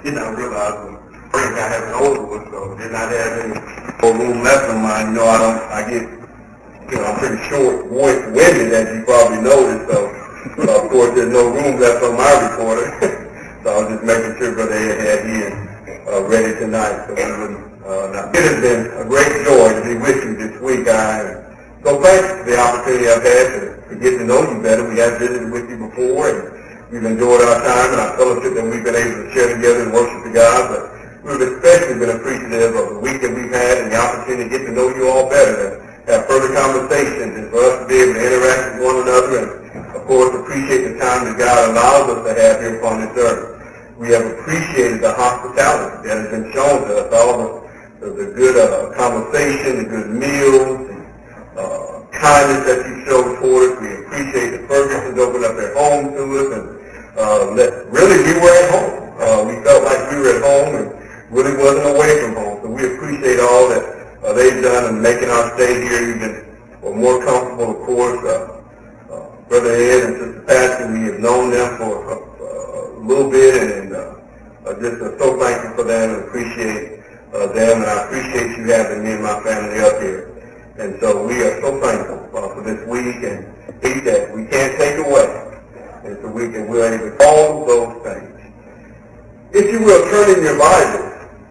did not realize when I have an older one, so did not have any room left on mine. I get, I'm pretty short-winded, as you probably noticed, so of course there's no room left on my recorder. So I was just making sure Brother Ed had his ready tonight, so we wouldn't not. It has been a great joy to be with you this week. I am so thankful for the opportunity I've had to get to know you better. We have visited with you before, and we've enjoyed our time and our fellowship that we've been able to share together and worship to God, but we've especially been appreciative of the week that we've had and the opportunity to get to know you all better, and have further conversations, and for us to be able to interact with one another, and of course appreciate the time that God allows us to have here upon this earth. We have appreciated the hospitality that has been shown to us, all the good conversation, the good meals, the kindness that you showed toward us. We appreciate the Fergusons opened up their home to us, and really we were at home. We felt like we were at home and really wasn't away from home. So we appreciate all that they've done in making our stay here even more comfortable. Of course, Brother Ed and Sister Patsy, we have known them for a little bit, and just so thankful for them and appreciate them, and I appreciate you having me and my family up here. And so we are so thankful for this week and week that we can't take away. And so we're able to all those things. If you will, turn in your Bibles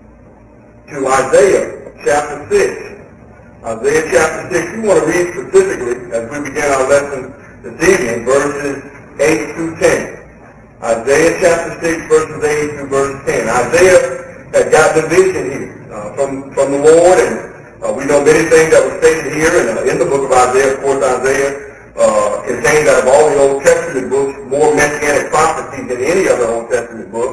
to Isaiah chapter 6. Isaiah chapter 6, we want to read specifically, as we begin our lesson this evening, verses 8 through 10. Isaiah chapter 6, verses 8 through verse 10. Isaiah had got the vision here from the Lord, and we know many things that were stated here in the book of Isaiah. Of course, Isaiah contains out of all the Old Testament books more messianic prophecies than any other Old Testament book.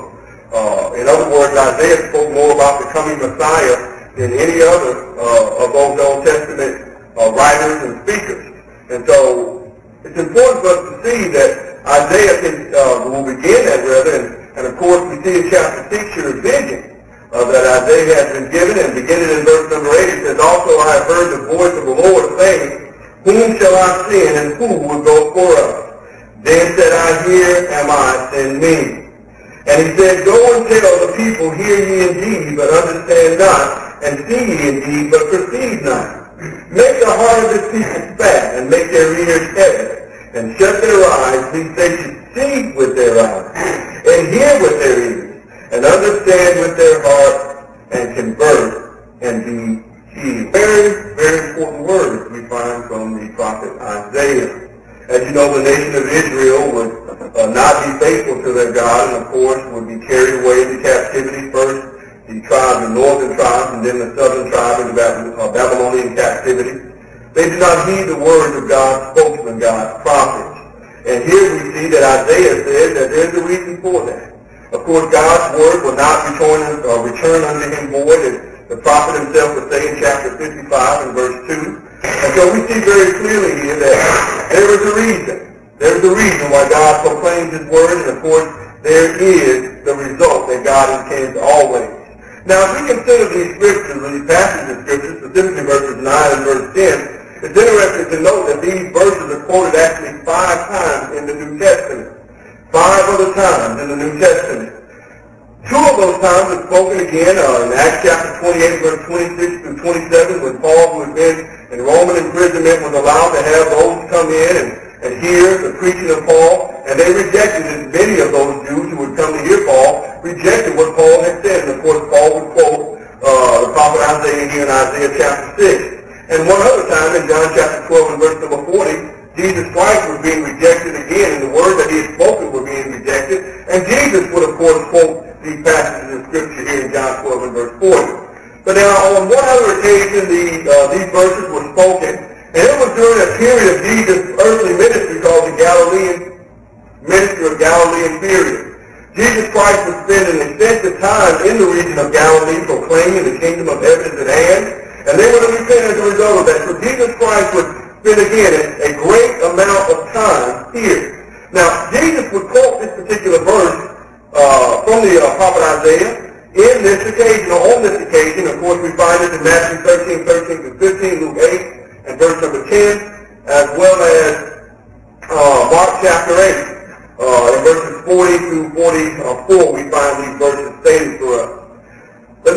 In other words, Isaiah spoke more about the coming Messiah than any other of those Old Testament writers and speakers. And so it's important for us to see that Isaiah will begin that rather, and of course we see in chapter 6 here a vision that Isaiah has been given, and beginning in verse number 8 it says, "Also I have heard the voice of the Lord saying, Whom shall I send, and who will go for us? Then said I, Here am I, send me. And he said, Go and tell the people, Hear ye indeed, but understand not, and see ye indeed, but perceive not. Make the heart of this people fat, and make their ears heavy, and shut their eyes, lest they should see with their eyes, and hear with their ears, and understand with their heart, and convert, and be healed." Very, very important words we find from the prophet Isaiah. As you know, the nation of Israel would not be faithful to their God, and of course would be carried away into captivity. First the tribes, the northern tribes, and then the southern tribe into Babylonian captivity. They did not heed the words of God's spokesman, God's prophets. And here we see that Isaiah says that there's a reason for that. Of course, God's word will not return unto him void, as the prophet himself would say in chapter 55 and verse 2. And so we see very clearly here that there is a reason. There's a reason why God proclaims his word, and of course there is the result that God intends always. Now, if we consider these scriptures, these passages of scripture, specifically verses 9 and verse 10, it's interesting to note that these verses are quoted actually 5 times in the New Testament. 5 other times in the New Testament. 2 of those times are spoken again in Acts chapter 28, verse 26 through 27, when Paul, who had been in Roman imprisonment, was allowed to have those come in and hear the preaching of Paul, and they rejected it. Many of those Jews who would come to hear Paul rejected what Paul had said, and of course Paul would quote the prophet Isaiah here in Isaiah chapter 6. And one other time in John chapter 12 and verse number 40, Jesus Christ was being rejected again, and the word that he had spoken were being rejected, and Jesus would of course quote these passages of scripture here in John 12 and verse 40. But now on one other occasion these verses were spoken, and it was during a period of Jesus' earthly ministry called the Galilean ministry of Galilean period. Jesus Christ would spend an extensive time in the region of Galilee proclaiming the kingdom of heaven is at hand, and they would have repented as a result of that. So Jesus Christ would spend again a great amount of time here. Now, Jesus would quote this particular verse from the prophet Isaiah in this occasion, or on this occasion. Of course, we find it in Matthew 13:13-15, Luke 8 and verse number 10, as well as Mark chapter 8. In verses 40 through 44, we find these verses stated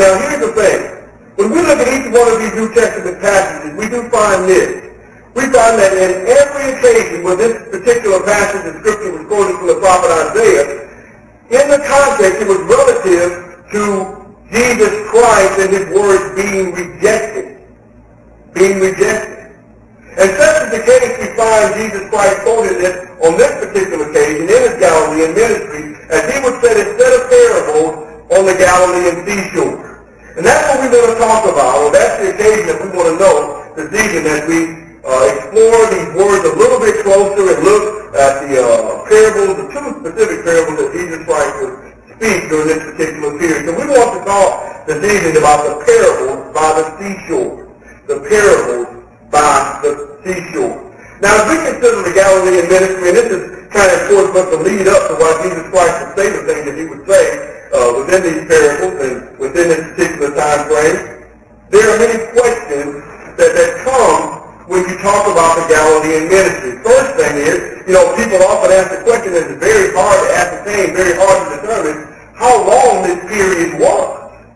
now here's the thing. When we look at each one of these New Testament passages, we do find this. We find that in every occasion where this particular passage of Scripture was quoted from the prophet Isaiah, in the context it was relative to Jesus Christ and his words being rejected. Being rejected. And such is the case, we find Jesus Christ quoted this on this particular occasion in his Galilean ministry, as he would set a set of parables on the Galilean seashore. And that's what we're going to talk about, or that's the occasion that we want to know this evening as we explore these words a little bit closer and look at the parables, the two specific parables that Jesus Christ would speak during this particular period. So we want to talk this evening about the parables by the seashore. The parables by the seashore. Now, as we consider the Galilean ministry, and this is kind of, of course, but to lead up to why Jesus Christ would say the things that he would say within these parables and within this particular time frame, there are many questions that come when you talk about the Galilean ministry. First thing is, people often ask the question, and it's very hard to ascertain, very hard to determine how long this period was.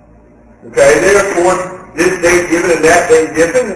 Okay, there, of course, this date given and that date given,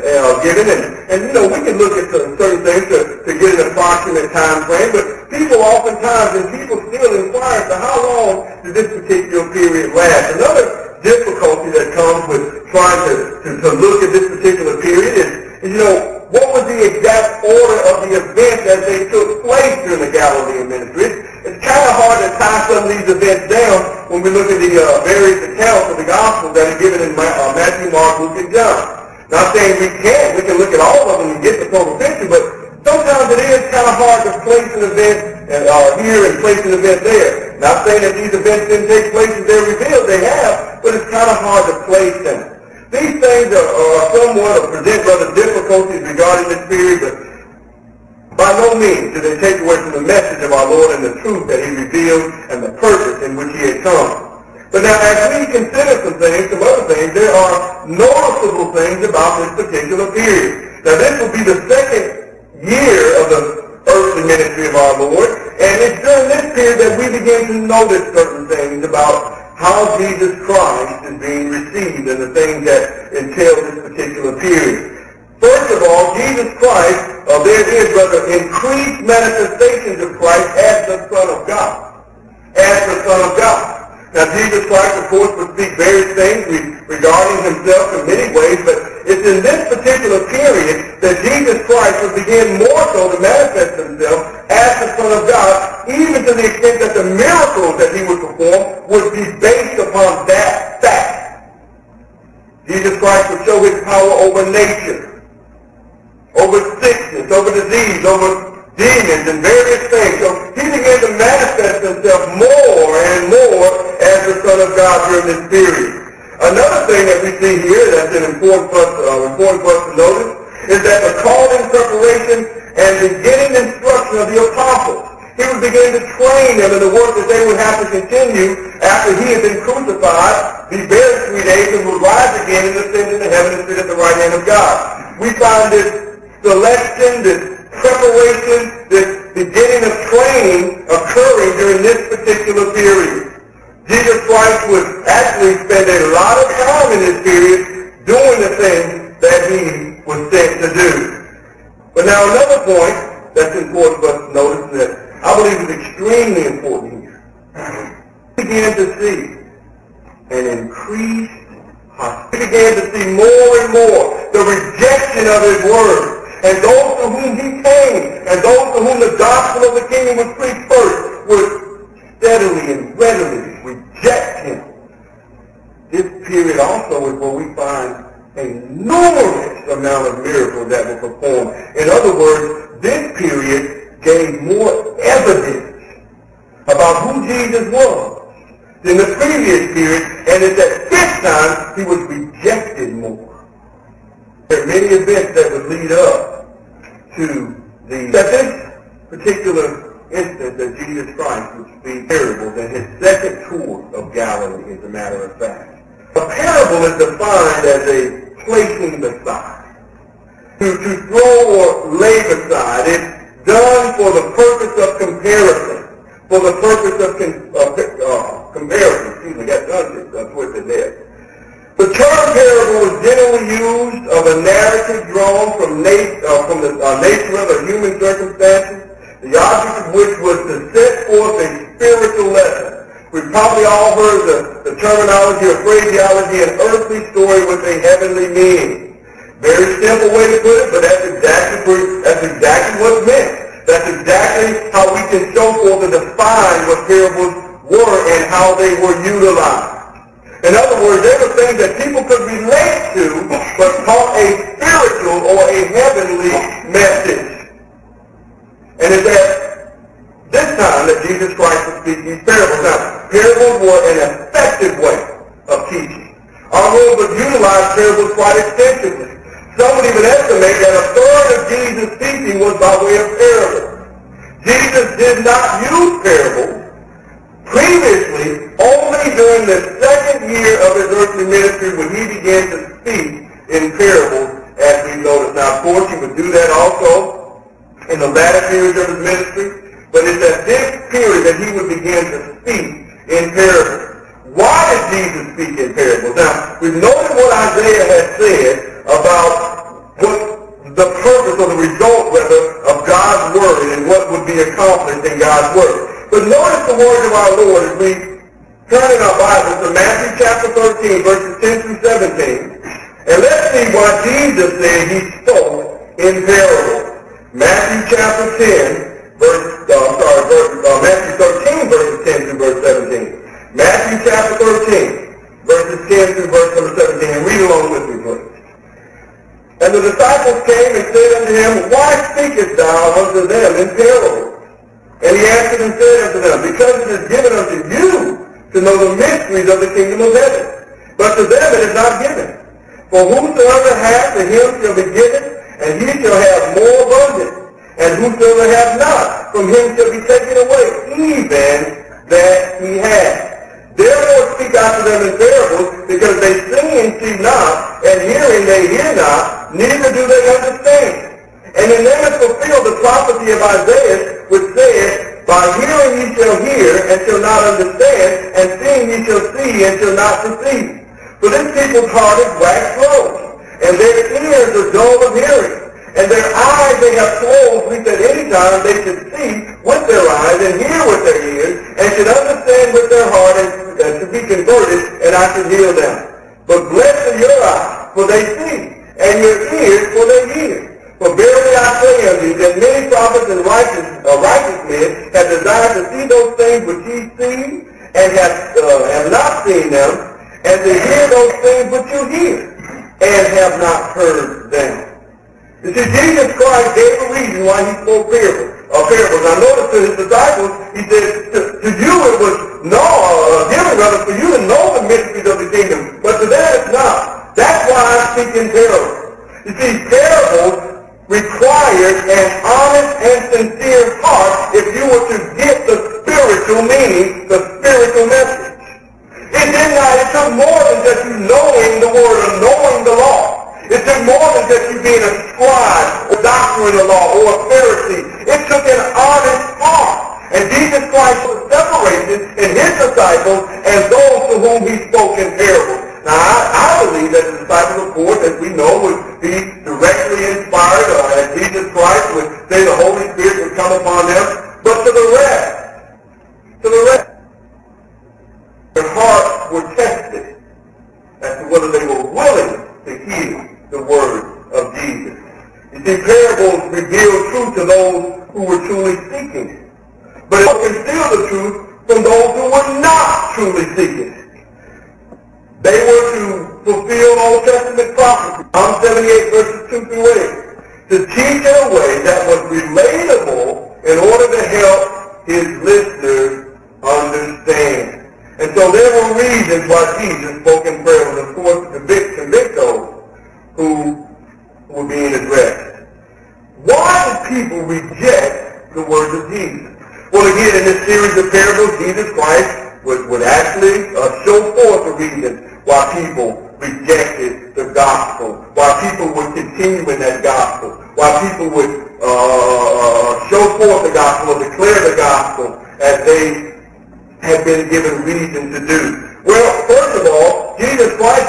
and we can look at certain things to get an approximate time frame, but people oftentimes, and people still inquire as to how long did this particular period last. Another difficulty that comes with trying to look at this particular period is what was the exact order of the events as they took place during the Galilean ministry? It's kind of hard to tie some of these events down when we look at the various accounts of the Gospels that are given in Matthew, Mark, Luke, and John. Not saying we can look at all of them and get the total picture, but sometimes it is kind of hard to place an event here and place an event there. Not saying that these events didn't take place as they're revealed, they have, but it's kind of hard to place them. These things are somewhat or present rather difficulties regarding this period, but by no means do they take away from the message of our Lord and the truth that he revealed and the purpose in which he had come. But now as we consider some other things, there are noticeable things about this particular period. Now this will be the second year of the earthly ministry of our Lord, and it's during this period that we begin to notice certain things about how Jesus Christ is being received and the things that entail this particular period. First of all, Jesus Christ, there is rather increased manifestations of Christ as the Son of God. As the Son of God. Now Jesus Christ, of course, would speak various things regarding himself in many ways, but it's in this particular period that Jesus Christ would begin more so to manifest himself as the Son of God, even to the extent that the miracles that he would perform would be based upon that fact. Jesus Christ would show his power over nature, over sickness, over disease, over demons and various things. So he began to manifest himself more and more as the Son of God during this period. Another thing that we see here that's important for us to notice is that the calling, preparation, and beginning instruction of the apostles. He would begin to train them in the work that they would have to continue after he had been crucified, be buried 3 days, and would rise again and ascend into heaven and sit at the right hand of God. We find this selection, this preparation, this beginning of training occurring during this particular period. Jesus Christ would actually spend a lot of time in this period doing the things that he was sent to do. But now another point that's important for us to notice that I believe is extremely important here. We began to see an increased hostility. We began to see more and more the rejection of his word. And those to whom he came, and those to whom the gospel of the kingdom was preached first, would steadily and readily reject him. This period also is where we find a numerous amount of miracles that were performed. In other words, this period gave more evidence about who Jesus was than the previous period, and it's at this time he was rejected more. There are many events that would lead up to this particular instance that Jesus Christ would speak parables in his second tour of Galilee, as a matter of fact. A parable is defined as a placing beside. To throw or lay beside. It's done for the purpose of comparison. For the purpose of comparison. Excuse me, got done twisted there. generally used of a narrative drawn from the nature of the human circumstances, the object of which was to set forth a spiritual lesson. We've probably all heard the terminology or phraseology, an earthly story with a heavenly meaning. Very simple way to put it, but that's exactly what's meant. That's exactly how we can show forth and define what parables were and how they were utilized. In other words, they were things that people could relate to, but taught a spiritual or a heavenly message. And it's at this time that Jesus Christ was speaking these parables. Now, parables were an effective way of teaching. Our Lord would utilize parables quite extensively. Some would even estimate that a third of Jesus' teaching was by way of parables. Jesus did not use parables previously. Only during the second year of his earthly ministry when he began to speak in parables, as we notice. Now, of course, he would do that also in the latter periods of his ministry, but it's at this period that he would begin to speak in parables. Why did Jesus speak in parables? Now, we've noted what Isaiah has said about what the purpose or the result, rather, of God's Word and what would be accomplished in God's Word. But notice the words of our Lord as we turn in our Bibles to Matthew chapter 13, verses 10 through 17. And let's see why Jesus said he spoke in parables. Matthew chapter 10, Matthew 13, verses 10 through verse 17. Matthew chapter 13, verses 10 through verse number 17. And read along with me, please. And the disciples came and said unto him, Why speakest thou unto them in parables? And he answered and said unto them, Because it is given unto you to know the mysteries of the kingdom of heaven, but to them it is not given. For whosoever hath, to him shall be given, and he shall have more abundance. And whosoever hath not, from him shall be taken away, even that he hath. Therefore speak I to them in parables, because they see and see not, and hearing they hear not, neither do they understand. And in them is fulfilled the prophecy of Isaiah, which saith, By hearing ye shall hear, and shall not understand, and seeing ye shall see, and shall not perceive. For this people's heart is waxed closed, and their ears are dull of hearing, and their eyes they have closed, which at any time they should see with their eyes, and hear with their ears, and should understand with their heart, and should be converted, and I should heal them. But blessed are your eyes, for they see, and your ears, for they hear. For verily I say unto you, that many prophets and righteous men have desired to see those things which ye see, and have not seen them, and to hear those things which you hear, and have not heard them. You see, Jesus Christ gave a reason why he spoke parables. Now notice to his disciples, he said, to you it was given rather for you to know the mysteries of the kingdom, but to them it's not. That's why I speak in parables. You see, parables requires an honest and sincere heart if you were to get the spiritual meaning, the spiritual message. It took more than just you knowing the word or knowing the law. It took more than just you being a scribe or doctor in the law or a Pharisee. It took an honest heart. And Jesus Christ was separated in his disciples as those to whom he spoke in parables. Now, I believe that the disciples, of course, as we know, would be directly inspired, as Jesus Christ would say the Holy Spirit would come upon them. But to the rest, their hearts were tested as to whether they were willing to hear the word of Jesus. You see, parables reveal truth to those who were truly seeking it. But it will conceal the truth from those who were not truly seeking it. They were to fulfill Old Testament prophecy, Psalm 78, verses 2 through 8, to teach in a way that was relatable in order to help his listeners understand. And so there were reasons why Jesus spoke in parables, of course, to convict those who were being addressed. Why did people reject the words of Jesus? Well, again, in this series of parables, Jesus Christ would actually show forth the reason why people rejected the gospel, why people would continue in that gospel, why people would show forth the gospel or declare the gospel as they had been given reason to do. Well, first of all, Jesus Christ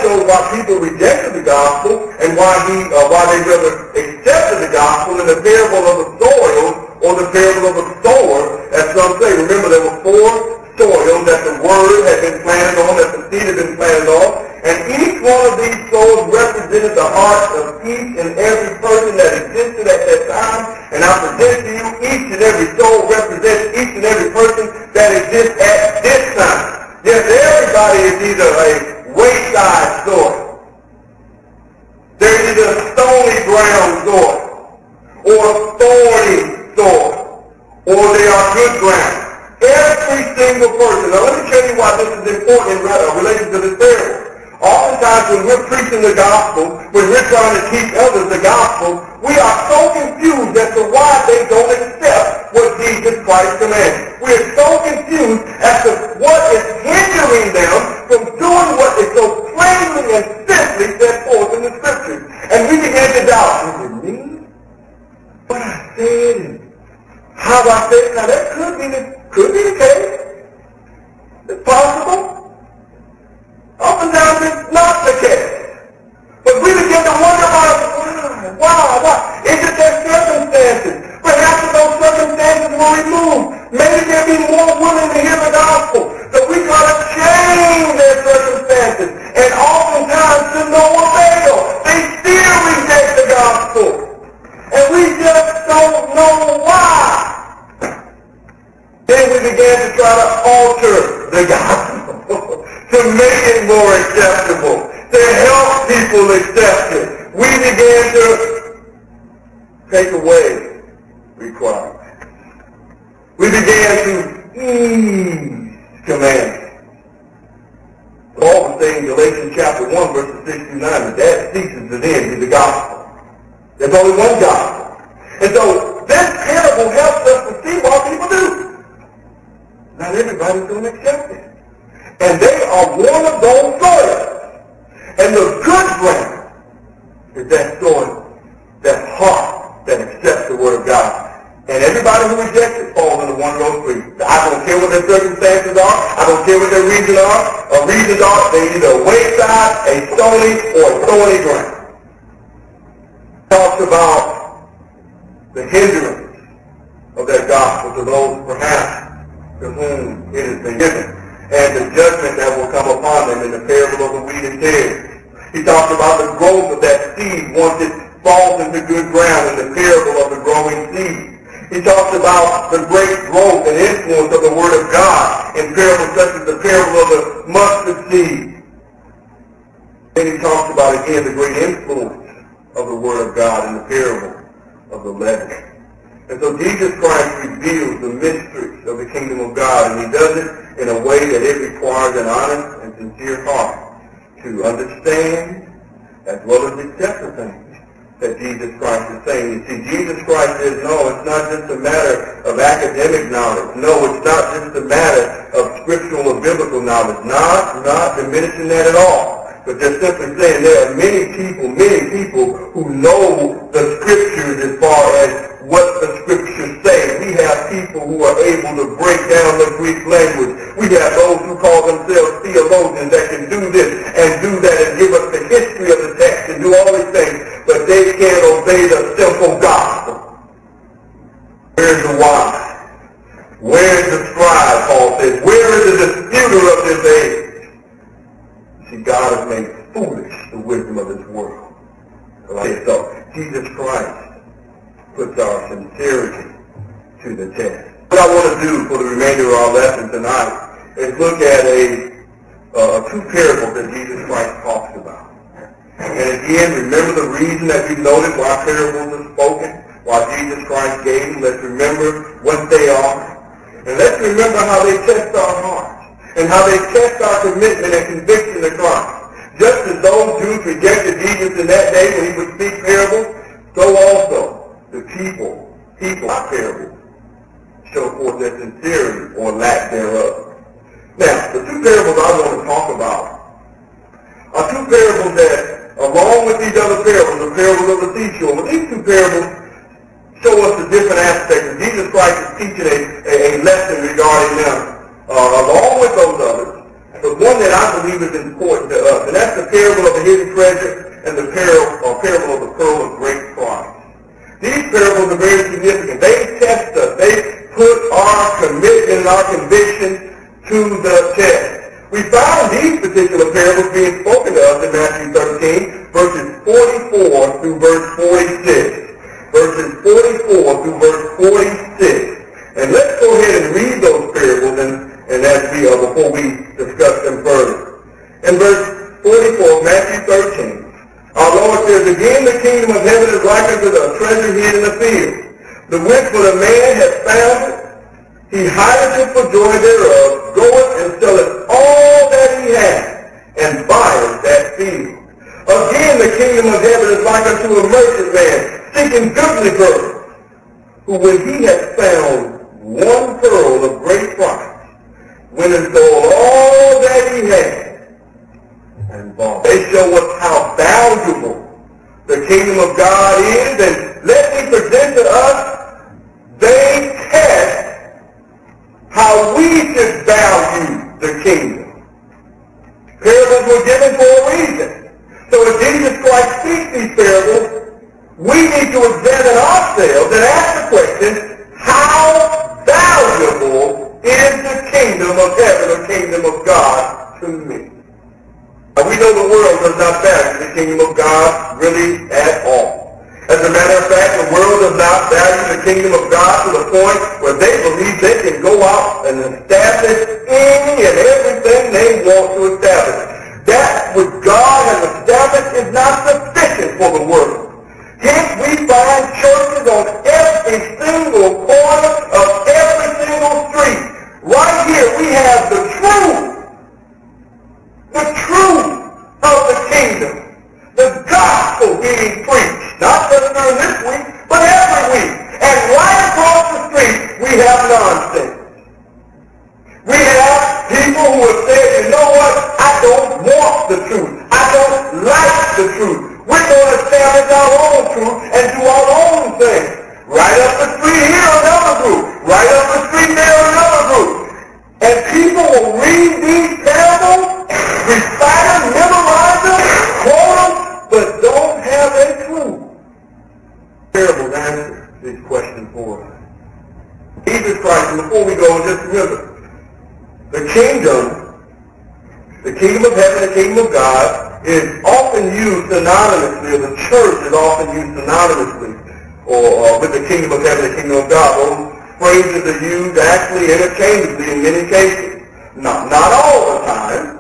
shows why people rejected the gospel and why they rather accepted the gospel in the parable of the soils or the parable of the sower, as some say. Remember, there were 4 soils that the word had been planted on, that the seed had been planted on, and each one of these soils represented the heart of each and every person that existed at that time. And I present to you, each and every soul represents each and every person that exists at this time. Yes, everybody is either a wayside soil, they're either stony ground soil, or thorny soil, or they are good ground. Every single person. Now let me tell you why this is important in relation to this parable. Oftentimes when we're preaching the gospel, when we're trying to teach others the gospel, we are so confused as to why they don't accept what Jesus Christ commanded. We are so confused as to what is hindering them from doing what is so plainly and simply set forth in the Scriptures. And we begin to doubt, is it me? What I said and how I said? Now that could be the case. It's possible. Oftentimes it's not the case. But we begin to wonder about why? Is it their circumstances? Perhaps if those circumstances were removed, maybe they'll be more willing to hear the gospel. So we try to change their circumstances. And oftentimes to no avail. They still reject the gospel. And we just don't know why. Then we began to try to alter the gospel to make it more acceptable, to help people accept it. We began to take away requirements. We began to ease commandments. Paul was saying in Galatians chapter 1, verses 6 through 9, that ceases to end with the gospel. There's only one gospel. And so this parable helps us to see what people do. Not everybody's going to accept it. And they are one of those soils. And the good ground is that soil, that heart that accepts the word of God. And everybody who rejects it falls into one of those three. I don't care what their circumstances are. I don't care what their reasons are. They're either a wayside, a stony, or a thorny ground. Talks about the hindrance of that gospel to those perhaps to whom it has been given, and the judgment that will come upon them in the parable of the wheat and tares. He talks about the growth of that seed once it falls into good ground in the parable of the growing seed. He talks about the great growth and influence of the Word of God in parables such as the parable of the mustard seed. Then he talks about again the great influence of the Word of God in the parable of the leaven. And so Jesus Christ reveals the mysteries of the kingdom of God, and he does it in a way that it requires an honest and sincere heart to understand as well as accept the things that Jesus Christ is saying. You see, Jesus Christ says, no, it's not just a matter of academic knowledge. No, it's not just a matter of scriptural or biblical knowledge. Not diminishing that at all. But just simply saying there are many people who know the scriptures as far as what the scriptures say. We have people who are able to break down the Greek language. We have those who call themselves theologians that can do this and do that and give us the history of the text and do all these things, but they can't obey the simple gospel. Where's the wise? Where's the scribe, Paul says? Where is the disputer of this age? See, God has made foolish the wisdom of this world. So Jesus Christ puts our sincerity to the test. What I want to do for the remainder of our lesson tonight is look at two parables that Jesus Christ talks about. And again, remember the reason that we noted why parables are spoken, why Jesus Christ gave them. Let's remember what they are. And let's remember how they test our hearts and how they test our commitment and conviction to Christ. Just as those Jews rejected Jesus in that day when he would speak parables, so also the people by parables show forth their sincerity or lack thereof. Now, the two parables I want to talk about are two parables that, along with these other parables, the parables of the seashore, but these two parables show us the different aspects. Jesus Christ is teaching a lesson regarding them, along with those others. So but one that I believe is important to us. And that's the parable of the hidden treasure and the parable of the pearl of great price. These parables are very significant. They test us. They put our commitment and our conviction to the test. We find these particular parables being spoken to us in Matthew 13, verses 44 through verse 46. Verses 44 through verse 46. And let's go ahead and read those parables and as before we discuss them further. In verse 44 of Matthew 13, our Lord says, again, the kingdom of heaven is like unto a treasure hid in a field, the which when a man hath found it, he hideth it for joy thereof, goeth and selleth all that he hath, and buyeth that field. Again, the kingdom of heaven is like unto a merchant man, seeking goodly pearls, who when he hath found one pearl of great price, went and sold all that he had, and bought. They show us how valuable the kingdom of God is, and let me present to us, they test how we should value the kingdom. Parables were given for a reason. So if Jesus Christ speaks these parables, we need to examine ourselves and ask the question, how valuable is the kingdom of heaven or kingdom of God to me? Now, we know the world does not value the kingdom of God really at all. As a matter of fact, the world does not value the kingdom of God to the point where they believe they can go out and establish any and everything they want to establish. That which God has established is not sufficient for the world. Hence, we find churches on every single corner of every single street. Right here, we have the truth of the kingdom, the gospel being preached, not just during this week, but every week. And right across the street, we have nonsense. We have people who have said, you know what, I don't want the truth. I don't like the truth. We're going to establish our own truth and do our own thing. Right up the street here, another group. Right up the street there, another group. And people will read these parables, recite them, memorize them, quote them, but don't have a clue. Parables answer this question for us. Jesus Christ, and before we go, just remember, the kingdom of heaven, the kingdom of God, is often used synonymously, or the church is often used synonymously, or with the kingdom of heaven, the kingdom of God. Those phrases are used actually interchangeably in many cases. Not all the time,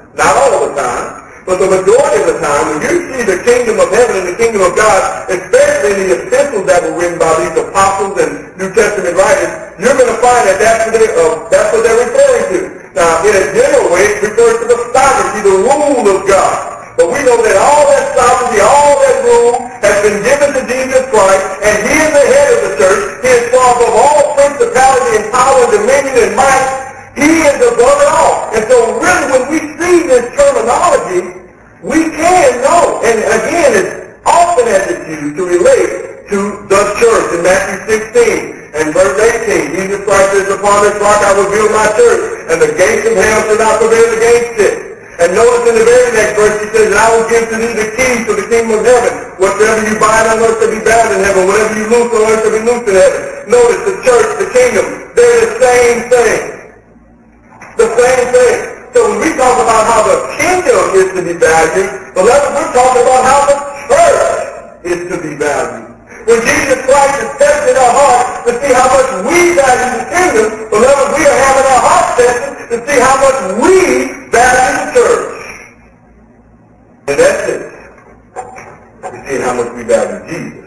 but the majority of the time, when you see the kingdom of heaven and the kingdom of God, especially in the epistles that were written by these apostles and New Testament writers, you're going to find that that's what they're referring to. Now, in a general way, it refers to the sovereignty, the rule of God. But we know that all that sovereignty, all that rule has been given to Jesus Christ, and he is the head of the church. He is far above all principality and power, dominion and might. He is above it all. And so really when we see this terminology, we can know, and again, as often as it's used to relate to the church in Matthew 16. And verse 18, Jesus Christ says, upon this rock I will build my church, and the gates of hell shall not prevail against it. And notice in the very next verse, he says, and I will give to thee the keys to the kingdom of heaven. Whatever you bind on earth shall be bound in heaven. Whatever you loose on earth shall be loosed in heaven. Notice the church, the kingdom, they're the same thing. The same thing. So when we talk about how the kingdom is to be valued, beloved, we're talking about how the church is to be valued. When Jesus Christ is testing our hearts to see how much we value the kingdom, beloved, we are having our hearts tested to see how much we value the church. And that's it. We're seeing how much we value Jesus.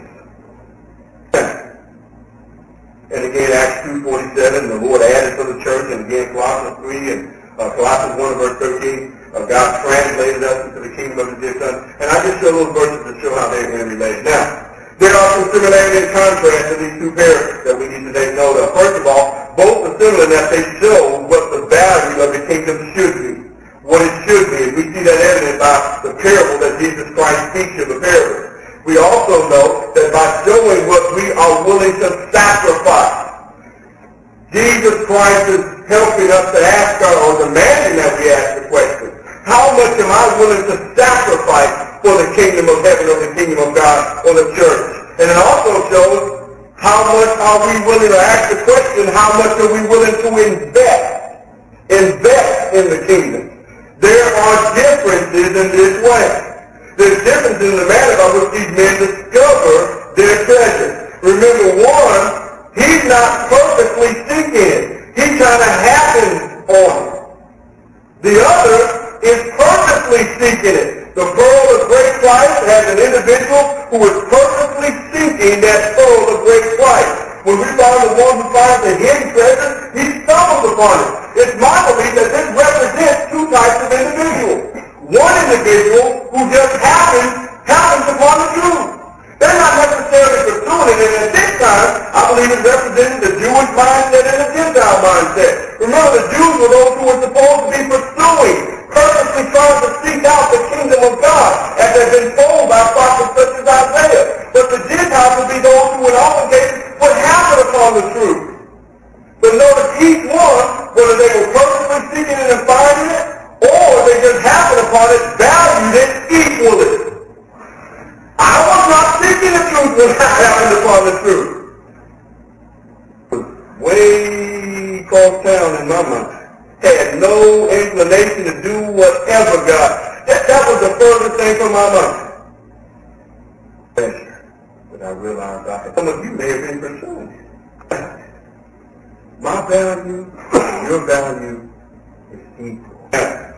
And again, Acts 2:47, the Lord added to the church, and again, Colossians 3 and Colossians 1 verse 13, God translated us into the kingdom of his dear Son. And I just show those verses to show how they're related. Now, there are some similarities and contrasts in these two parables that we need to take note of. First of all, both are similar in that they show what the value of the kingdom should be, what it should be. And we see that evident by the parable that Jesus Christ speaks of the parable. We also know that by showing what we are willing to sacrifice, Jesus Christ is helping us to ask or demanding that we ask the question, willing to sacrifice for the kingdom of heaven or the kingdom of God or the church. And it also shows how much are we willing to ask the question, how much are we willing to invest in the kingdom? There are differences in this way. There's differences in the manner by which these men discover their treasure. Remember, one, he's not purposely seeking it. He's trying to happen on it. The other is purposely seeking it. The pearl of great price has an individual who is purposely seeking that pearl of great price. When we find the one who finds the hidden treasure, he stumbles upon it. It's my belief that this represents two types of individuals. One individual who just happens upon the truth. They're not necessarily pursuing it, and at this time, I believe it represented the Jewish mindset and the Gentile mindset. Remember, the Jews were those who were supposed to be pursuing, purposely trying to seek out the kingdom of God, as had been told by prophets such as Isaiah. But the Gentiles would be those who in all cases would happen upon the truth. But notice each one, whether they were purposely seeking it and finding it, or they just happened upon it, valued it equally. I was not seeking the truth when I happened upon the truth. It was way across town in my mind. Had no inclination to do whatever God. That was the furthest thing from my mind. But I realized some of you may have been pursuing it. My value, your value is equal.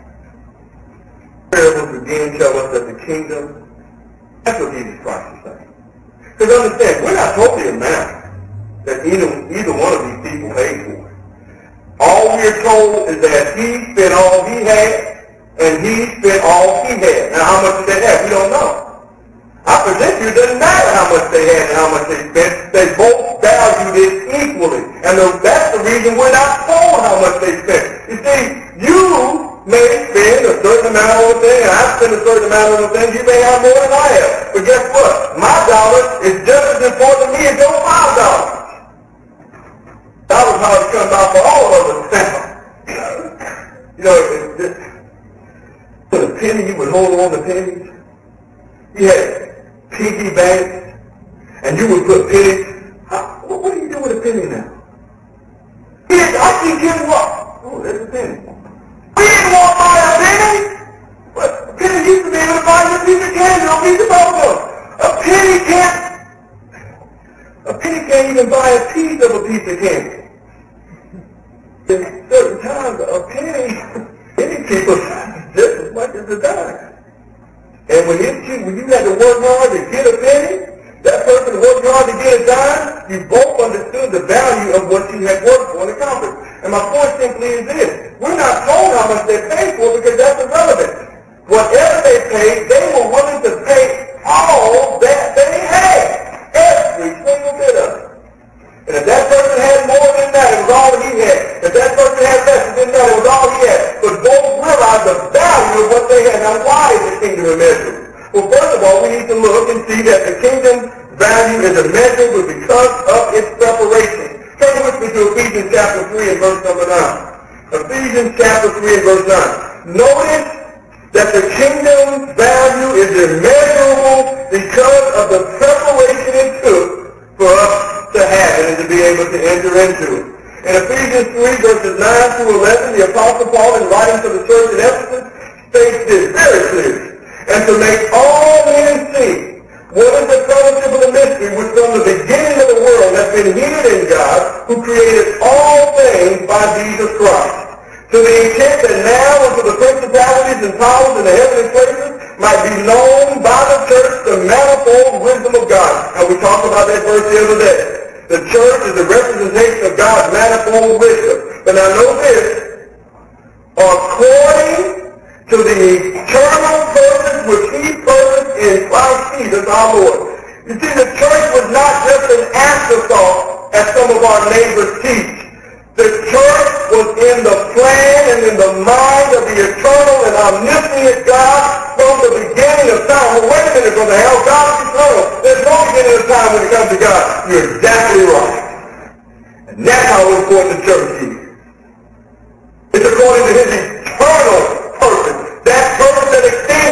Parables again tell us that the kingdom, that's what Jesus Christ is saying. Because understand, we're not told the amount that either one of these people paid for. All we're told is that he spent all he had, and he spent all he had. Now, how much did they have? We don't know. I present you, it doesn't matter how much they had and how much they spent. They both valued it equally. And that's the reason we're not told how much they spent. You see, you may spend a certain amount on a thing, and I spend a certain amount on a thing. You may have more than I have. But guess what? My dollar is just as important to me as your $5. That was how it comes out for all of us now. You know, for the penny, you would hold on to pennies. You had piggy banks, and you would put pennies. What do you do with a penny now? I keep getting what? Oh, there's a penny. We didn't want to buy a penny. But a penny used to be able to buy you a piece of candy or a piece of bubble. A penny can't even buy a piece of candy. In certain times, a penny people just as much as a dime. And when you had to work hard to get a penny, that person worked hard to get a dime, you both understood the value of what you had worked for and accomplished. And my point simply is this. We're not told how much they paid for because that's irrelevant. Whatever they paid, they were willing to pay all that they had. Every single bit of it. And if that person had more than that, it was all he had. If that person had less than that, it was all he had. But both realized the value of what they had. Now, why is the kingdom immeasurable? Well, first of all, we need to look and see that the kingdom's value is immeasurable because of its preparation. Turn with me to Ephesians chapter 3 and verse number 9. Ephesians chapter 3 and verse 9. Notice that the kingdom's value is immeasurable because of the preparation it took for us to have it and to be able to enter into it. In Ephesians 3 verses 9 through 11, the Apostle Paul, in writing to the church in Ephesus, states this very clearly. And to make all men see what is the fellowship of the mystery which from the beginning of the world has been hidden in God, who created all things by Jesus Christ. To the intent that now unto the principalities and powers in the heavenly places might be known by the church the manifold wisdom of God. And we talked about that verse the other day. The church is a representation of God's manifold wisdom. But now know this, according to the eternal purpose which he purposed in Christ Jesus our Lord. You see, the church was not just an afterthought, as some of our neighbors teach. The church was in the plan and in the mind of the eternal and omniscient God from the beginning of time. Well, wait a minute, brother Hal, God is eternal. There's no beginning of time when it comes to God. You're exactly right. And that's how important the church is. It's according to his eternal purpose. That purpose that extends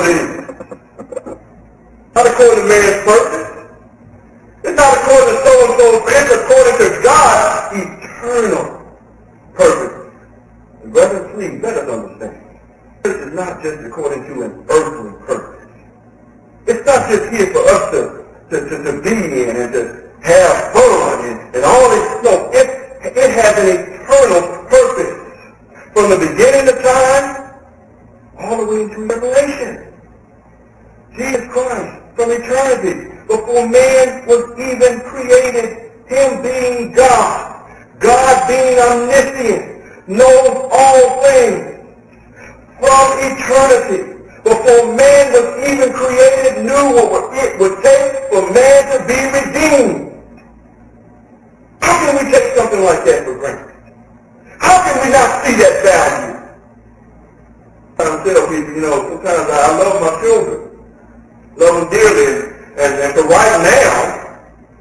believe. Not according to man's purpose. It's not according to so-and-so's, but it's according to God's eternal purpose. And brothers, please, let us understand. This is not just according to an earthly purpose. It's not just here for us to be in and to have fun and all this. No, it has an eternal purpose. From the beginning of time, all the way into Revelation. Jesus Christ, from eternity, before man was even created, him being God, God being omniscient, knows all things. From eternity, before man was even created, knew what it would take for man to be redeemed. How can we take something like that for granted? How can we not see that value? I tell people, sometimes I love my children, love them dearly, and for right now,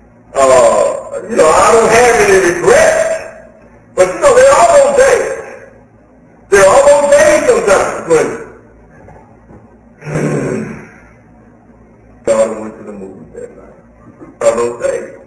I don't have any regrets. But there are those days. There are those days sometimes when God went to the movies that night. Are those days?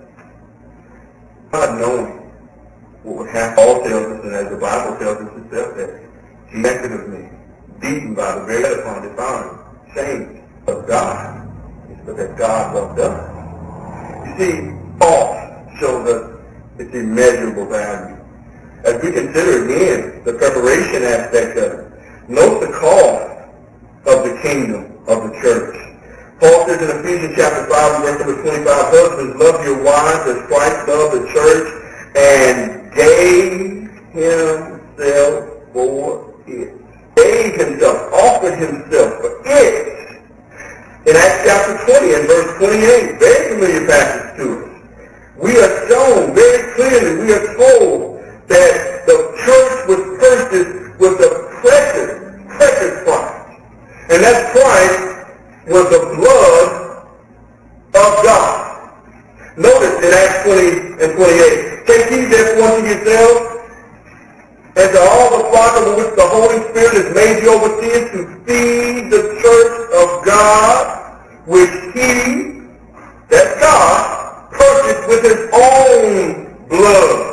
Not knowing what would happen. Paul tells us, and as the Bible tells us itself, that he acted of me, beaten by the very upon dishonor, shame of God, but that God loved us. You see, Paul shows us its immeasurable value. As we consider again the preparation aspect of it, note the cost of the kingdom of the church. Paul says in Ephesians chapter 5, verse number 25, husbands, love your wives as Christ loved the church and gave himself for it. Gave himself, offered himself for it. In Acts chapter 20 and verse 28, very familiar passage to us, we are shown very clearly, we are told that the church was purchased with a precious price. And that price was the blood of God. Notice in Acts 20 and 28, take heed therefore unto yourselves and to all the flock over which the Holy Spirit has made you overseers to feed the church of God, which he, that's God, purchased with his own blood.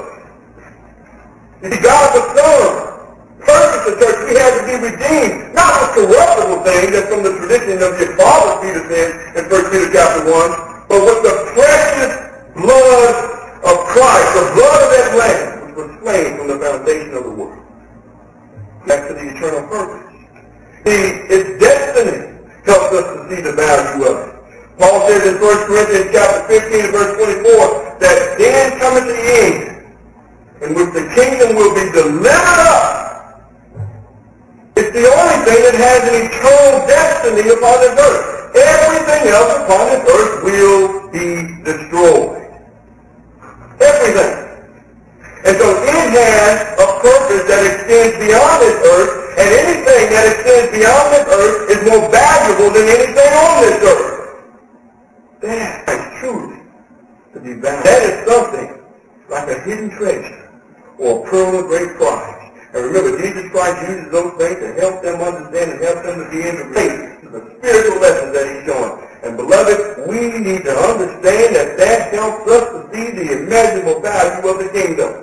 You see, God the Son purchased the church. We had to be redeemed, not with corruptible things, that's from the tradition of your father, Peter said in 1 Peter chapter 1, but with the precious blood of Christ, the blood of that Lamb, which was slain from the foundation of the world. Back to the eternal purpose. Its destiny helps us to see the value of it. Paul says in 1 Corinthians chapter 15 verse 24 that then cometh the end in which the kingdom will be delivered up. It's the only thing that has an eternal destiny upon this earth. Everything else upon this earth will be destroyed. Everything. And so it has a purpose that extends beyond this earth, and anything that extends beyond this earth is more valuable than anything on this earth. That is truly to be valuable. That is something like a hidden treasure or a pearl of great price. And remember, Jesus Christ uses those things to help them understand and help them to be able to relate to the spiritual lessons that he's showing. And beloved, we need to understand that helps us to see the immeasurable value of the kingdom.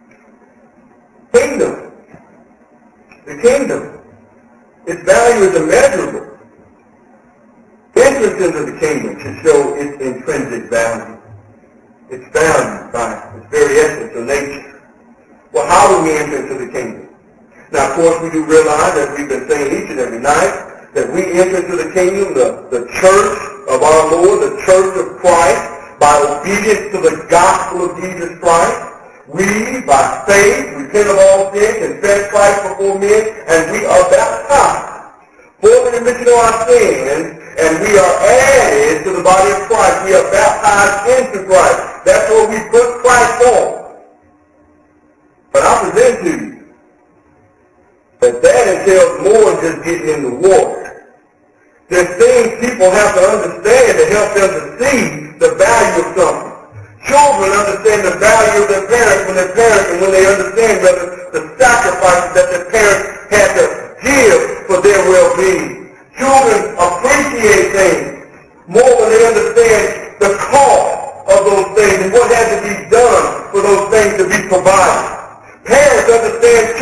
The kingdom. Its value is immeasurable. Entrance into the kingdom should show its intrinsic value. It's valued by its very essence or nature. Well, how do we enter into the kingdom? Now, of course, we do realize, as we've been saying each and every night, that we enter into the kingdom, the church of our Lord, the church of Christ, by obedience to the gospel of Jesus Christ. We, by faith, repent of all sin, confess Christ before men, and we are baptized for the remission of our sins, and we are added to the body of Christ. We are baptized into Christ. That's where we put Christ on. But I present to you that entails more than just getting in the water. There's things people have to understand to help them to see the value of something. Children understand the value of their parents when they're parents, and when they understand the sacrifices that their parents had to give for their well-being. Children are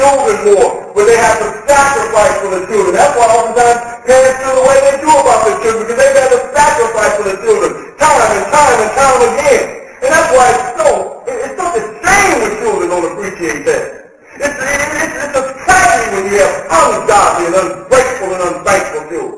children more when they have to sacrifice for the children. That's why oftentimes parents do the way they do about their children, because they've got to sacrifice for the children time and time and time again. And that's why it's such a shame when children don't appreciate that. It's a tragedy when you have ungodly and ungrateful and unthankful children.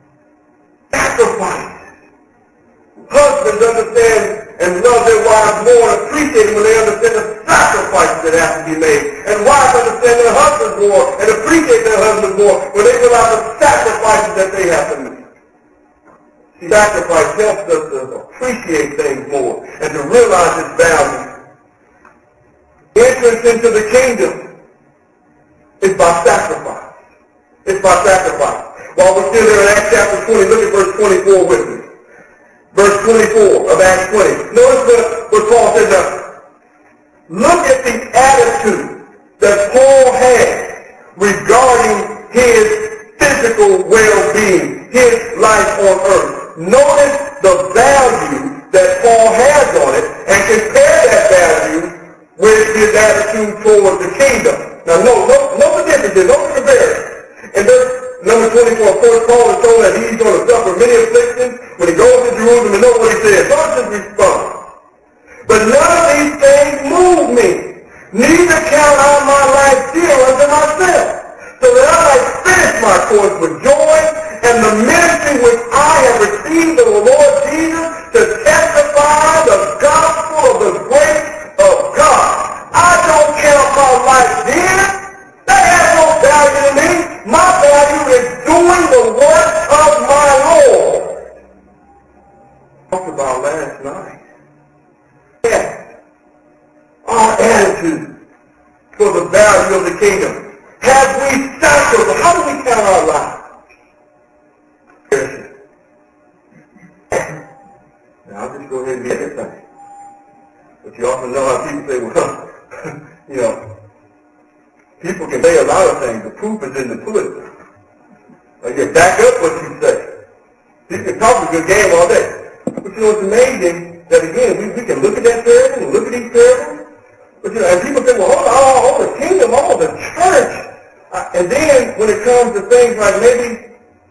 Sacrifice. Husbands understand and love their wives more and appreciate them when they understand the sacrifices that have to be made. And wives understand their husbands more and appreciate their husbands more when they realize the sacrifices that they have to make. See, sacrifice helps us to appreciate things more and to realize its value. Entrance into the kingdom is by sacrifice. It's by sacrifice. While we're still there in Acts chapter 20, look at verse 24 with me. Verse 24 of Acts 20. Notice what Paul says now. Look at the attitude that Paul had regarding his physical well-being, his life on earth. Notice the value that Paul has on it and compare that value with his attitude towards the kingdom. Now, no the differences, no comparison. And verse number 24, of course, Paul is told that he's going to suffer many afflictions when he goes to Jerusalem, and know what he says. Notice his response. But none of these things move me, neither count I my life dear unto myself, so that I might finish my course with joy, and the ministry which I have received of the Lord Jesus to testify the gospel of the grace of God. I don't count my life dear. That has no value to me. My value is doing the work of my Lord. Talked about last night. Yes. Our attitude for the value of the kingdom. Have we sacrificed? How do we count our lives? Now I'll just go ahead and get this thing. But you often know how people say, well, people can say a lot of things. The proof is in the pudding. You back up what you say. You can talk a good game all day. But it's amazing that, again, we can look at that parable and look at these parables. But, and people say, well, hold on, the kingdom, the church. And then when it comes to things like maybe,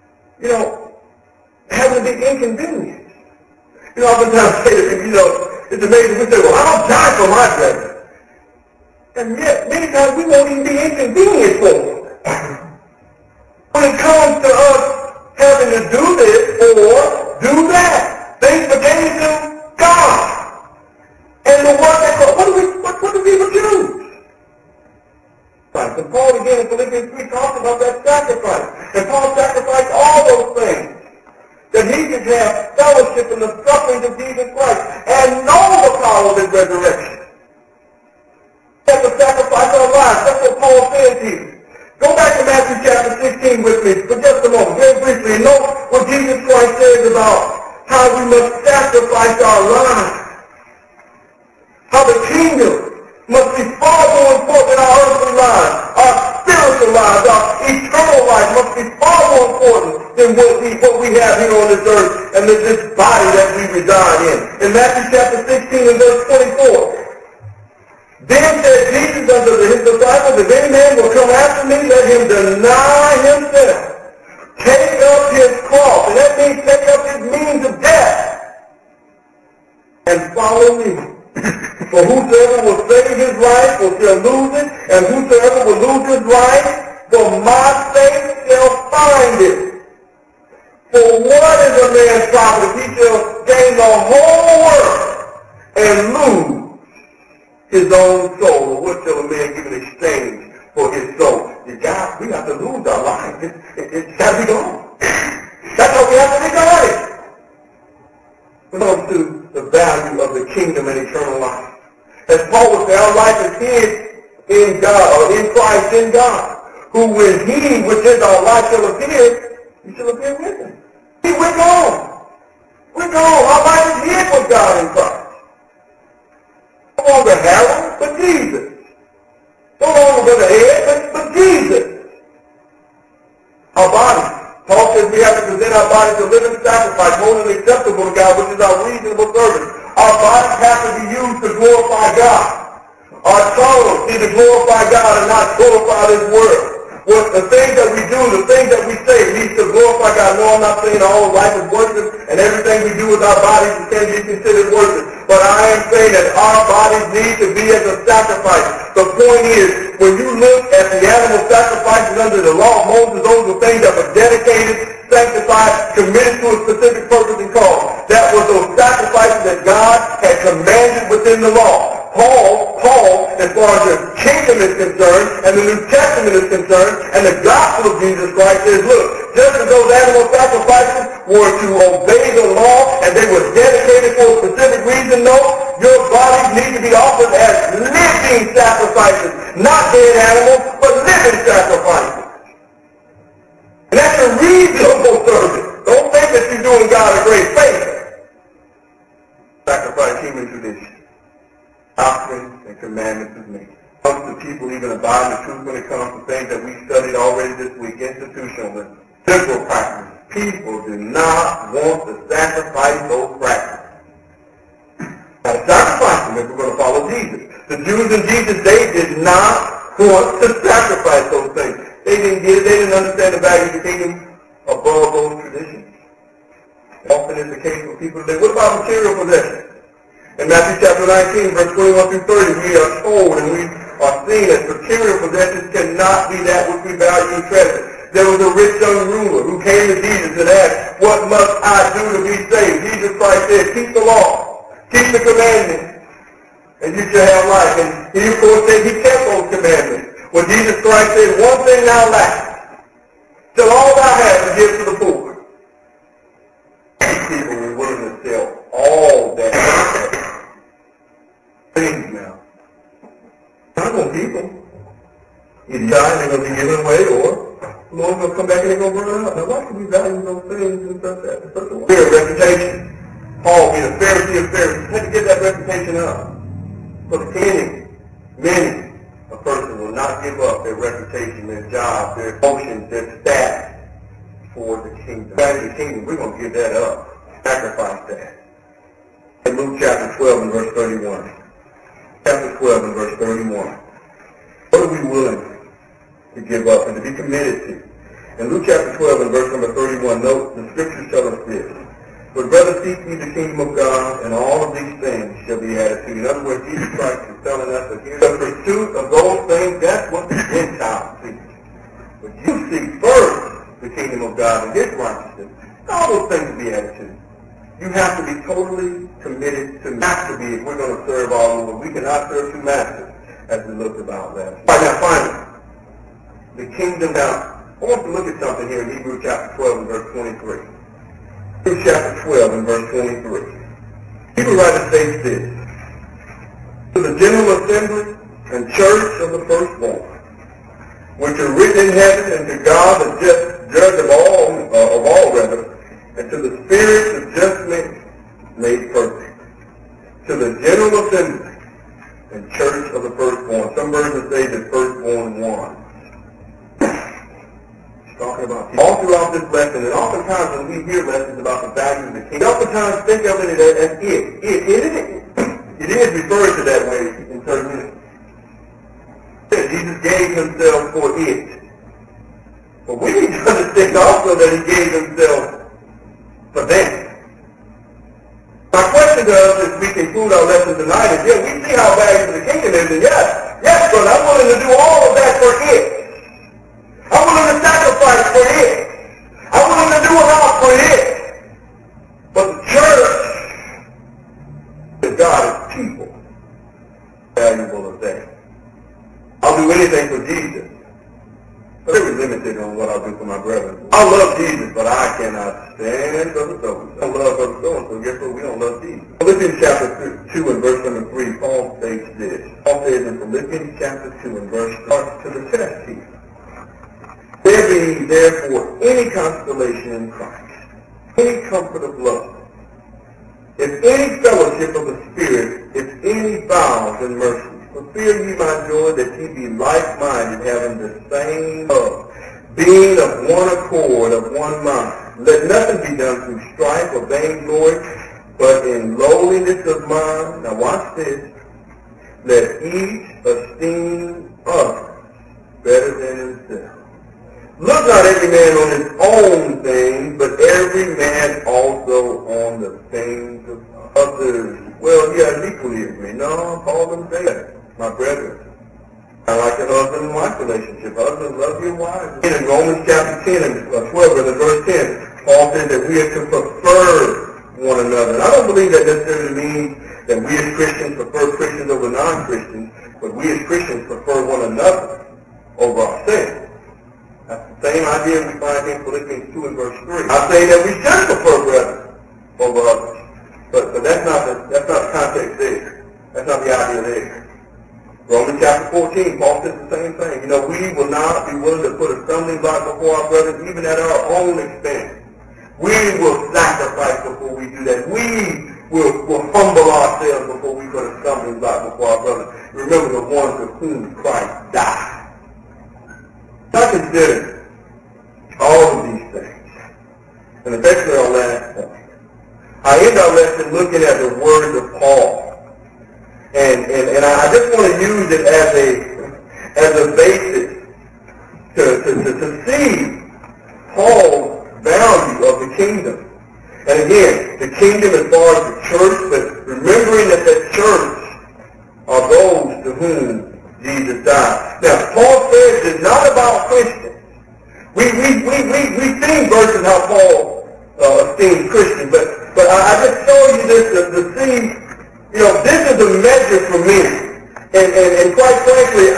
having a big inconvenience. Oftentimes I say to people, it's amazing. We say, well, I'll die for my brother. And yet, many times we won't even be inconvenienced for them. When it comes to us having to do this or do that, things pertaining to God. And the work that God, what do people choose? Right. So Paul again in Philippians 3 talks about that sacrifice. And Paul sacrificed all those things. That he could have fellowship in the sufferings of Jesus Christ and know the power of his resurrection. We have to sacrifice our lives. That's what Paul said to you. Go back to Matthew chapter 16 with me for just a moment, very briefly, and note what Jesus Christ says about how we must sacrifice our lives. How the kingdom must be far more important than our earthly lives. Our spiritual lives, our eternal life must be far more important than what we have here on this earth and this body that we reside in. In Matthew chapter 16 and verse 24, then said Jesus unto his disciples, if any man will come after me, let him deny himself, take up his cross, and that means take up his means of death, and follow me. For whosoever will save his life will shall lose it, and whosoever will lose his life for my sake shall find it. For what is a man's profit if he shall gain the whole world and lose his own soul? Or what shall a man give in exchange for his soul? We got to lose our life. It's got to be gone. That's what we have to regard it. When it comes to the value of the kingdom and eternal life. As Paul would say, our life is hid in God, or in Christ in God, who when he, which is our life, shall appear, he shall appear with him. We're gone. We're gone. Our life is hid with God in Christ. No longer Harold, but Jesus. No longer the head, but Jesus. Our body. Paul says we have to present our bodies a living sacrifice, holy and acceptable to God, which is our reasonable service. Our bodies have to be used to glorify God. Our tongues need to glorify God and not glorify this world. What the things that we do, the things that we say needs to glorify God. No, I'm not saying all life is worship and everything we do with our bodies can be considered worship. But I am saying that our bodies need to be as a sacrifice. The point is, when you look at the animal sacrifices under the law of Moses, those were things that were dedicated, sanctified, committed to a specific purpose and cause. That was those sacrifices that God had commanded within the law. Paul, as far as the kingdom is concerned, and the New Testament is concerned, and the gospel of Jesus Christ is, look, just as those animal sacrifices were to obey the law, and they were dedicated for a specific reason, no, your bodies need to be offered as living sacrifices, not dead animals, but living sacrifices. And that's a reasonable service. Don't think that you're doing God a great favor. Sacrifice human tradition. Doctrine and commandments is made. Comes to people even abiding the truth when it comes to things that we studied already this week, institutionalism, liberal practice. People do not want to sacrifice those practices. Got to sacrifice them if we're going to follow Jesus. The Jews in Jesus' day did not want to sacrifice those things. They didn't get it. They didn't understand the value of the kingdom above those traditions. Often is the case with people today. What about material possessions? In Matthew chapter 19, verse 21 through 30, we are told and we are seen that material possessions cannot be that which we value and treasure. There was a rich young ruler who came to Jesus and asked, what must I do to be saved? Jesus Christ said, keep the law, keep the commandments, and you shall have life. And he, of course, said he kept those commandments. Well, Jesus Christ said, one thing thou lackest, till all thou hast and give to the poor. These people were willing to sell all that things now. Not going to people. Either die and they're going to be given away, or the Lord's going to come back and they're going to burn it up. Now, why should we value those things and such that? Such a way? Reputation. Paul, being a Pharisee of Pharisees, had to get that reputation up. But many, a person will not give up their reputation, their job, their emotions, their status for the kingdom. Value the kingdom, we're going to give that up. Sacrifice that. In Luke chapter 12 and verse 31. Chapter 12 and verse 31. What are we willing to give up and to be committed to? In Luke chapter 12 and verse number 31, note the scriptures tell us this. But brother, seek ye the kingdom of God, and all of these things shall be added to you. In other words, Jesus Christ is telling us that the pursuit of those things, that's what the Gentiles seek. But you seek first the kingdom of God and his righteousness. All those things will be added to you. You have to be totally committed to master be if we're going to serve our Lord. We cannot serve two masters, as we looked about last week. All right, now finally, the kingdom. Now, I want to look at something here in Hebrews chapter 12 and verse 23. Hebrews chapter 12 and verse 23. Hebrew writer states this. To the general assembly and church of the firstborn, which are written in heaven, and to God the judge of all rather, and to the spirits of just men made perfect. To the general assembly and church of the firstborn. Some versions say the firstborn one. He's talking about people. All throughout this lesson, and oftentimes when we hear lessons about the value of the kingdom, we oftentimes think of it as it is referred to that way in certain minutes. Jesus gave himself for it. But we need to understand also that he gave himself for them. My question to us as we conclude our lesson tonight is, we see how valuable the kingdom is, and yes, brother, I'm willing to do all of that for it. I'm willing to sacrifice for it. I'm willing to do it all for it. But the church is God's people. Valuable as that. I'll do anything for Jesus. Very limited on what I'll do for my brethren. I love Jesus, but I cannot stand Brother So-and-so. I love Brother So-and-so. Guess what? We don't love Jesus. Philippians chapter 2 and verse number 3, Paul states this. Paul says in Philippians chapter 2 and verse starts to the test here. There be therefore any consolation in Christ, any comfort of love, if any fellowship of the Spirit, if any vows and mercy, fulfill ye my joy, that ye be like-minded, having the same love, being of one accord, of one mind. Let nothing be done through strife or vainglory, but in lowliness of mind. Now watch this. let each esteem others better than himself. Look not every man on his own things, but every man also on the things of others. Well, yeah, I equally agree. No, Paul didn't say that, my brethren. I like a husband and wife relationship. Husbands, love your wives. In Romans chapter 10 and 12, verse 10, Paul says that we are to prefer one another. And I don't believe that necessarily means that we as Christians prefer Christians over non-Christians, but we as Christians prefer one another over ourselves. That's the same idea we find in Philippians 2 and verse 3. I'm saying that we should prefer brethren over others, but that's not the context there. That's not the idea there. Romans chapter 14, Paul says the same thing. You know, we will not be willing to put a stumbling block before our brothers, even at our own expense. We will sacrifice before we do that. We will humble ourselves before we put a stumbling block before our brothers. Remember the ones of whom Christ died. I consider all of these things, and especially our last point. I end our lesson looking at the words of Paul. And I just want to use it as a basis to see Paul's value of the kingdom. And again, the kingdom as far as the church, but remembering that the church are those to whom Jesus died. Now, Paul says it's not about Christians. We've seen verses how Paul esteems Christians, but I just show you this to see. You know, this is a measure for me. And quite frankly,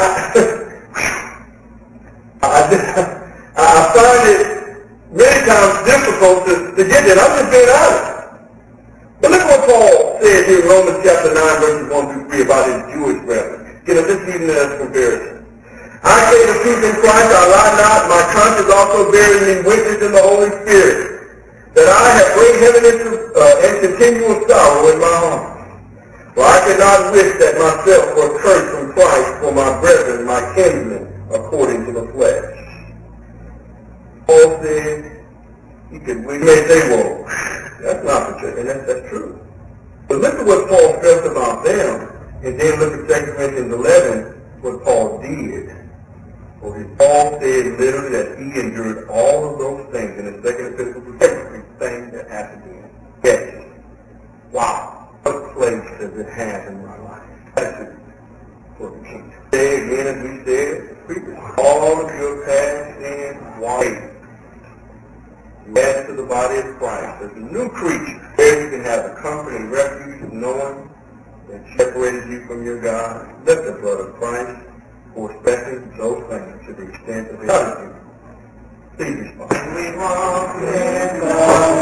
I find it many times difficult to get that. I'm just being honest. But look what Paul says here in Romans chapter 9, verses 1 through 3 about his Jewish brethren. Get up this evening as a comparison. I say the truth in Christ, I lie not. My conscience also bears me witness in the Holy Spirit, that I have great heaviness and continual sorrow in my heart. For I cannot wish that myself were cursed from Christ for my brethren, my kinsmen, according to the flesh. Paul said, we may say, well, that's not the truth, and that's true. But look at what Paul felt about them, and then look at 2 Corinthians 11, what Paul did. For Paul said literally that he endured all of those things in his second epistle to everything that happened to him. Yes. Wow. What place does it have in my life? Attitude for the kingdom. Say again, as we said previously, all of your past sins white. You add to the body of Christ as a new creature. There you can have the comfort and refuge of knowing that separated you from your God. Let the blood of Christ for especially those things to the extent of his attitude. Please respond.